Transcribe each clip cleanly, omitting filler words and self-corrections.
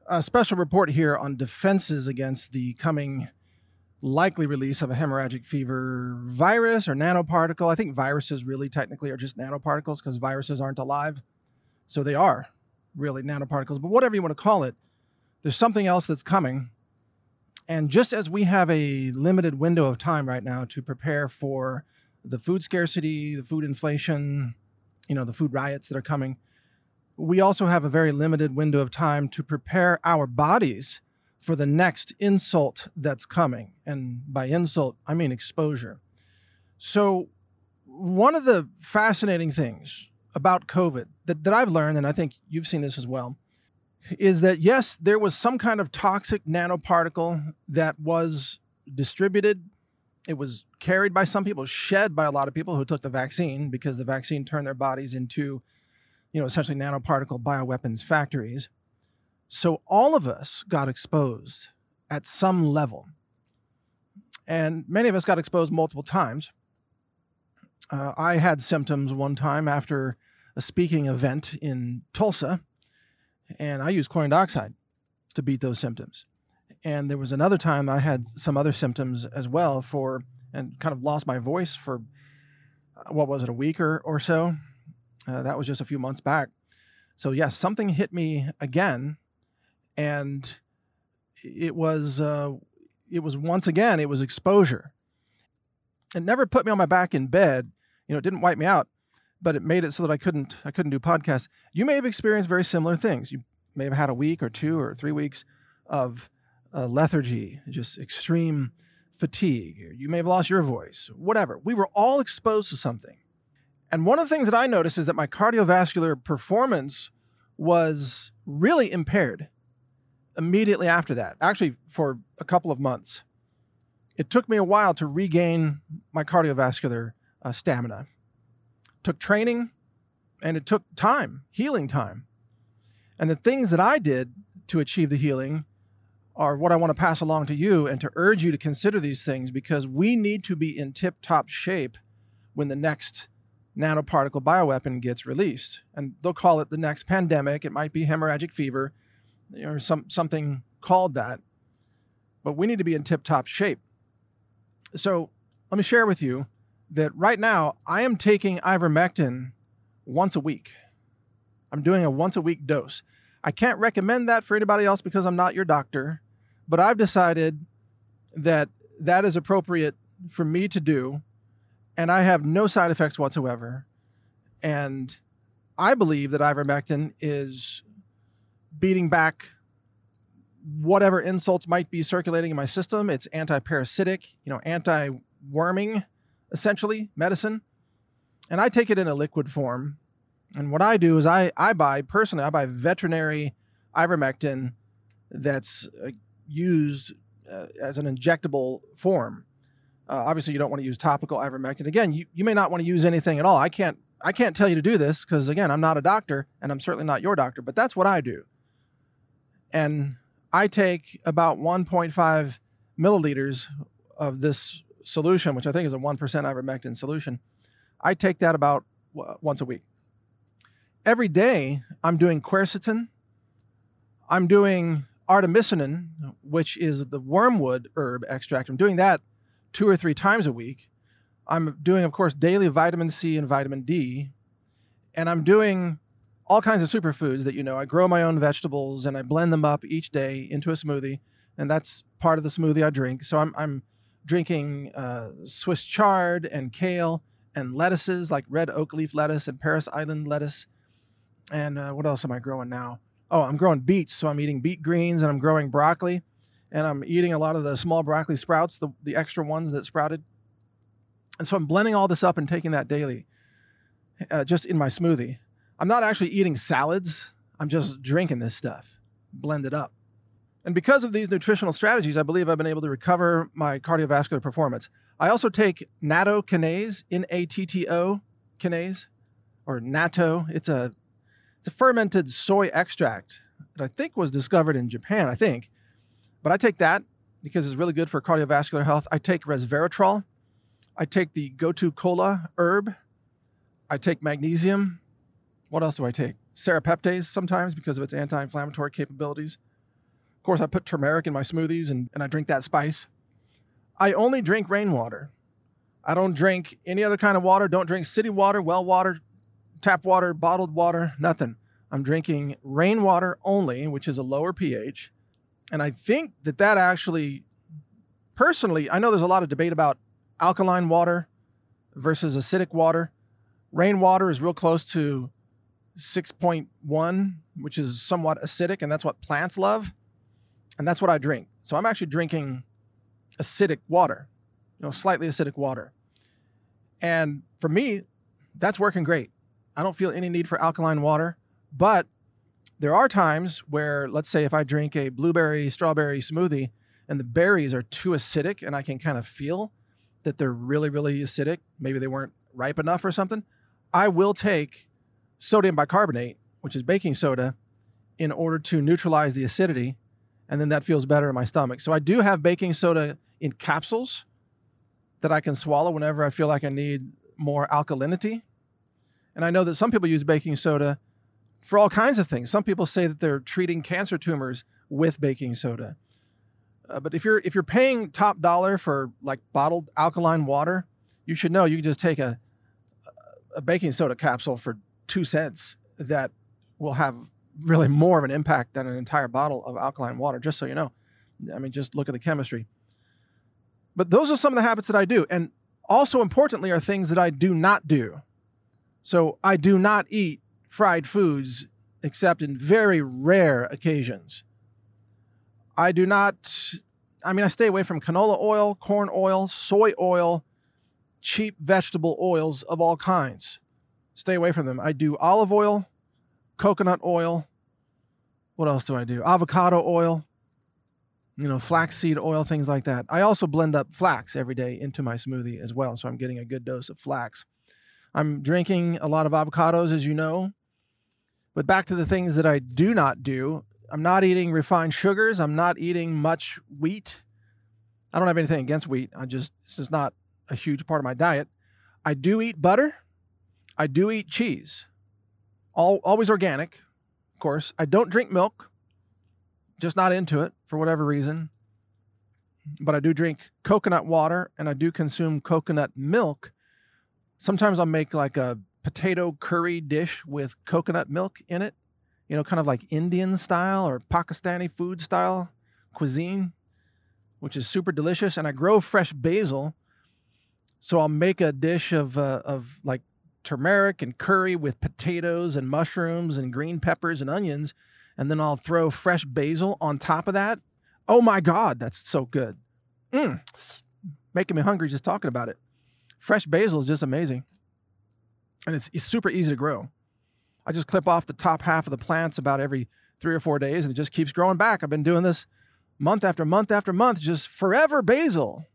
A special report here on defenses against the coming likely release of a hemorrhagic fever virus or nanoparticle. I think viruses really technically are just nanoparticles because viruses aren't alive. So they are really nanoparticles. But whatever you want to call it, there's something else that's coming. And just as we have a limited window of time right now to prepare for the food scarcity, the food inflation, the food riots that are coming, we also have a very limited window of time to prepare our bodies for the next insult that's coming. And by insult, I mean exposure. So one of the fascinating things about COVID that I've learned, and I think you've seen this as well, is that yes, there was some kind of toxic nanoparticle that was distributed. It was carried by some people, shed by a lot of people who took the vaccine because the vaccine turned their bodies into essentially nanoparticle bioweapons factories. So all of us got exposed at some level. And many of us got exposed multiple times. I had symptoms one time after a speaking event in Tulsa, and I used chlorine dioxide to beat those symptoms. And there was another time I had some other symptoms as well and kind of lost my voice for, a week or so. That was just a few months back. So yes, something hit me again, and it was once again, it was exposure. It never put me on my back in bed. It didn't wipe me out, but it made it so that I couldn't do podcasts. You may have experienced very similar things. You may have had a week or 2 or 3 weeks of lethargy, just extreme fatigue. You may have lost your voice, whatever. We were all exposed to something. And one of the things that I noticed is that my cardiovascular performance was really impaired immediately after that, actually for a couple of months. It took me a while to regain my cardiovascular stamina. It took training, and it took time, healing time. And the things that I did to achieve the healing are what I want to pass along to you and to urge you to consider these things, because we need to be in tip-top shape when the next nanoparticle bioweapon gets released. And they'll call it the next pandemic. It might be hemorrhagic fever or something called that. But we need to be in tip-top shape. So let me share with you that right now I am taking ivermectin once a week. I'm doing a once-a-week dose. I can't recommend that for anybody else because I'm not your doctor, but I've decided that that is appropriate for me to do, and I have no side effects whatsoever. And I believe that ivermectin is beating back whatever insults might be circulating in my system. It's anti-parasitic, anti-worming, essentially, medicine. And I take it in a liquid form. And what I do is I buy veterinary ivermectin that's used as an injectable form. Obviously, you don't want to use topical ivermectin. Again, you may not want to use anything at all. I can't tell you to do this because, again, I'm not a doctor, and I'm certainly not your doctor, but that's what I do. And I take about 1.5 milliliters of this solution, which I think is a 1% ivermectin solution. I take that about once a week. Every day, I'm doing quercetin. I'm doing artemisinin, which is the wormwood herb extract. I'm doing that 2 or 3 times a week. I'm doing, of course, daily vitamin C and vitamin D. And I'm doing all kinds of superfoods that, I grow my own vegetables and I blend them up each day into a smoothie. And that's part of the smoothie I drink. So I'm drinking Swiss chard and kale and lettuces like red oak leaf lettuce and Paris Island lettuce. And what else am I growing now? Oh, I'm growing beets. So I'm eating beet greens, and I'm growing broccoli. And I'm eating a lot of the small broccoli sprouts, the extra ones that sprouted. And so I'm blending all this up and taking that daily, just in my smoothie. I'm not actually eating salads. I'm just drinking this stuff, blended up. And because of these nutritional strategies, I believe I've been able to recover my cardiovascular performance. I also take natto kinase, Natto kinase, or natto. It's a fermented soy extract that I think was discovered in Japan, But I take that because it's really good for cardiovascular health. I take resveratrol. I take the Gotu Kola herb. I take magnesium. What else do I take? Serapeptase sometimes because of its anti-inflammatory capabilities. course, I put turmeric in my smoothies and I drink that spice. I only drink rainwater. I don't drink any other kind of water. Don't drink city water, well water, tap water, bottled water, nothing. I'm drinking rainwater only, which is a lower pH. And I think that actually, personally, I know there's a lot of debate about alkaline water versus acidic water. Rainwater is real close to 6.1, which is somewhat acidic, and that's what plants love. And that's what I drink. So I'm actually drinking acidic water, slightly acidic water. And for me, that's working great. I don't feel any need for alkaline water, but there are times where, let's say if I drink a blueberry, strawberry smoothie and the berries are too acidic and I can kind of feel that they're really, really acidic, maybe they weren't ripe enough or something, I will take sodium bicarbonate, which is baking soda, in order to neutralize the acidity, and then that feels better in my stomach. So I do have baking soda in capsules that I can swallow whenever I feel like I need more alkalinity. And I know that some people use baking soda for all kinds of things. Some people say that they're treating cancer tumors with baking soda. But if you're paying top dollar for like bottled alkaline water, you should know you can just take a baking soda capsule for 2 cents that will have really more of an impact than an entire bottle of alkaline water, just so you know. I mean, just look at the chemistry. But those are some of the habits that I do. And also importantly are things that I do not do. So I do not eat fried foods except in very rare occasions. I stay away from canola oil, corn oil, soy oil, cheap vegetable oils of all kinds. Stay away from them. I do olive oil, coconut oil. What else do I do? Avocado oil, flaxseed oil, things like that. I also blend up flax every day into my smoothie as well, so I'm getting a good dose of flax. I'm drinking a lot of avocados, as you know. But back to the things that I do not do. I'm not eating refined sugars. I'm not eating much wheat. I don't have anything against wheat. It's just not a huge part of my diet. I do eat butter. I do eat cheese. Always organic, of course. I don't drink milk. Just not into it for whatever reason. But I do drink coconut water and I do consume coconut milk. Sometimes I'll make like a potato curry dish with coconut milk in it, kind of like Indian style or Pakistani food style cuisine, which is super delicious. And I grow fresh basil. So I'll make a dish of like turmeric and curry with potatoes and mushrooms and green peppers and onions. And then I'll throw fresh basil on top of that. Oh my God, that's so good. Making me hungry just talking about it. Fresh basil is just amazing. And it's super easy to grow. I just clip off the top half of the plants about every 3 or 4 days and it just keeps growing back. I've been doing this month after month after month, just forever basil.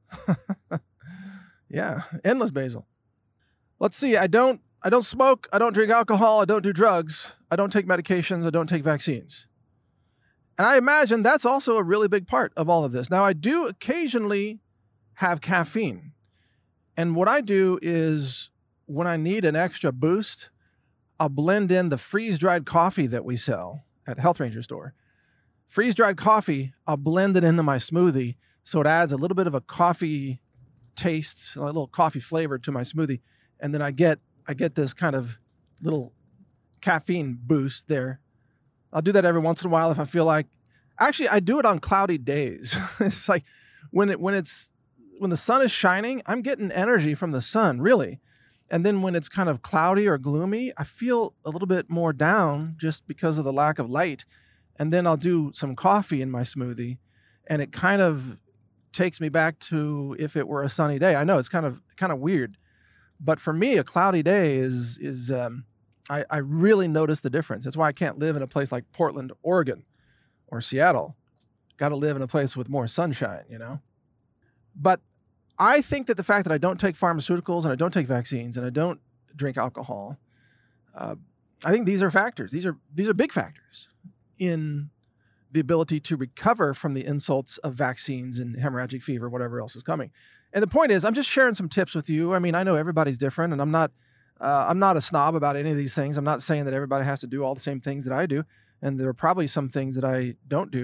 Yeah, endless basil. Let's see, I don't smoke, I don't drink alcohol, I don't do drugs, I don't take medications, I don't take vaccines. And I imagine that's also a really big part of all of this. Now, I do occasionally have caffeine. And what I do is when I need an extra boost, I'll blend in the freeze-dried coffee that we sell at Health Ranger store. Freeze-dried coffee, I'll blend it into my smoothie so it adds a little bit of a coffee taste, a little coffee flavor to my smoothie. And then I get this kind of little caffeine boost there. I'll do that every once in a while if I feel like. Actually, I do it on cloudy days. It's like when the sun is shining, I'm getting energy from the sun, really. And then when it's kind of cloudy or gloomy, I feel a little bit more down just because of the lack of light. And then I'll do some coffee in my smoothie, and it kind of takes me back to if it were a sunny day. I know it's kind of weird, but for me, a cloudy day is I really notice the difference. That's why I can't live in a place like Portland, Oregon, or Seattle. Got to live in a place with more sunshine, But I think that the fact that I don't take pharmaceuticals and I don't take vaccines and I don't drink alcohol, I think these are factors. These are big factors in the ability to recover from the insults of vaccines and hemorrhagic fever, whatever else is coming. And the point is, I'm just sharing some tips with you. I mean, I know everybody's different, and I'm not a snob about any of these things. I'm not saying that everybody has to do all the same things that I do, and there are probably some things that I don't do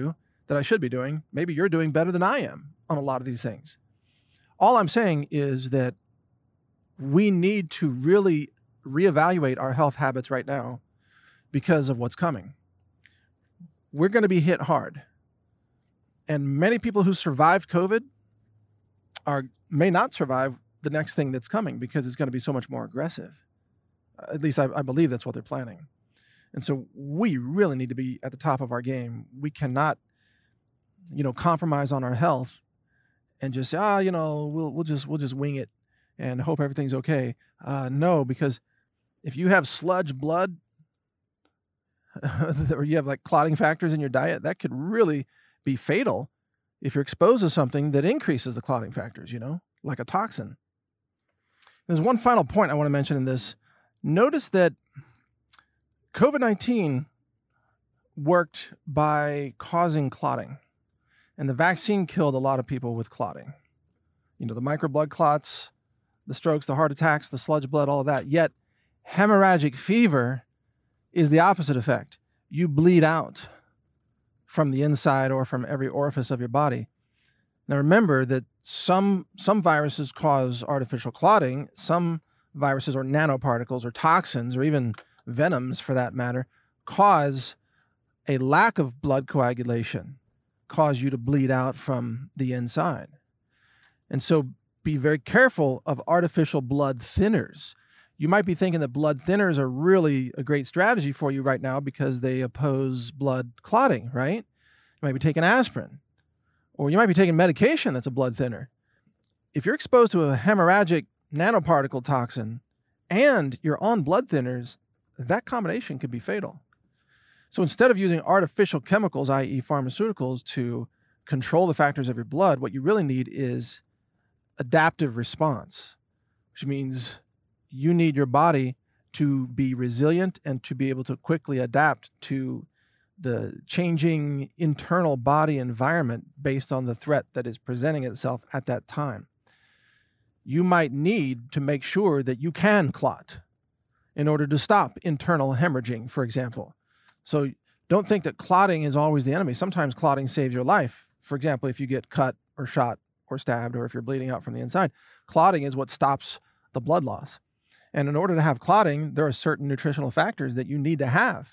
that I should be doing. Maybe you're doing better than I am on a lot of these things. All I'm saying is that we need to really reevaluate our health habits right now because of what's coming. We're going to be hit hard. And many people who survived COVID may not survive the next thing that's coming because it's going to be so much more aggressive. At least I believe that's what they're planning. And so we really need to be at the top of our game. We cannot, compromise on our health and just say, we'll just wing it and hope everything's okay. No, because if you have sludge blood or you have like clotting factors in your diet, that could really be fatal if you're exposed to something that increases the clotting factors, like a toxin. There's one final point I want to mention in this. Notice that COVID-19 worked by causing clotting, and the vaccine killed a lot of people with clotting. The micro blood clots, the strokes, the heart attacks, the sludge blood, all of that. Yet hemorrhagic fever is the opposite effect. You bleed out from the inside or from every orifice of your body. Now remember that some viruses cause artificial clotting. Some viruses or nanoparticles or toxins or even venoms for that matter cause a lack of blood coagulation, cause you to bleed out from the inside. And so be very careful of artificial blood thinners. You might be thinking that blood thinners are really a great strategy for you right now because they oppose blood clotting, right? You might be taking aspirin, or you might be taking medication that's a blood thinner. If you're exposed to a hemorrhagic nanoparticle toxin and you're on blood thinners, that combination could be fatal. So instead of using artificial chemicals, i.e. pharmaceuticals, to control the factors of your blood, what you really need is adaptive response, which means you need your body to be resilient and to be able to quickly adapt to the changing internal body environment based on the threat that is presenting itself at that time. You might need to make sure that you can clot in order to stop internal hemorrhaging, for example. So don't think that clotting is always the enemy. Sometimes clotting saves your life. For example, if you get cut or shot or stabbed, or if you're bleeding out from the inside, clotting is what stops the blood loss. And in order to have clotting, there are certain nutritional factors that you need to have.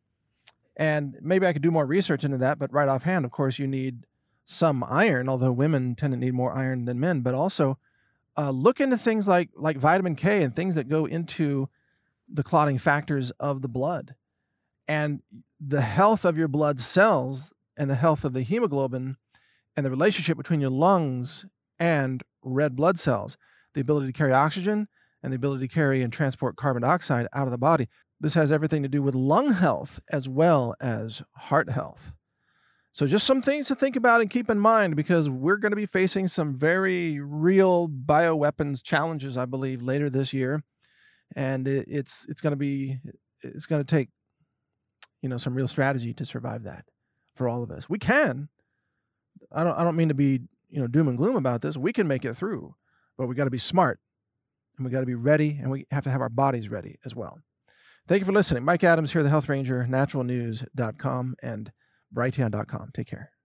And maybe I could do more research into that, but right offhand, of course, you need some iron, although women tend to need more iron than men, but also look into things like vitamin K and things that go into the clotting factors of the blood. And the health of your blood cells and the health of the hemoglobin and the relationship between your lungs and red blood cells, the ability to carry oxygen and the ability to carry and transport carbon dioxide out of the body. This has everything to do with lung health as well as heart health. So just some things to think about and keep in mind, because we're going to be facing some very real bioweapons challenges, I believe, later this year. And it's going to take, some real strategy to survive that for all of us. We can. I don't mean to be, doom and gloom about this. We can make it through, but we got to be smart and we got to be ready, and we have to have our bodies ready as well. Thank you for listening. Mike Adams here, the Health Ranger, naturalnews.com and Brighteon.com. Take care.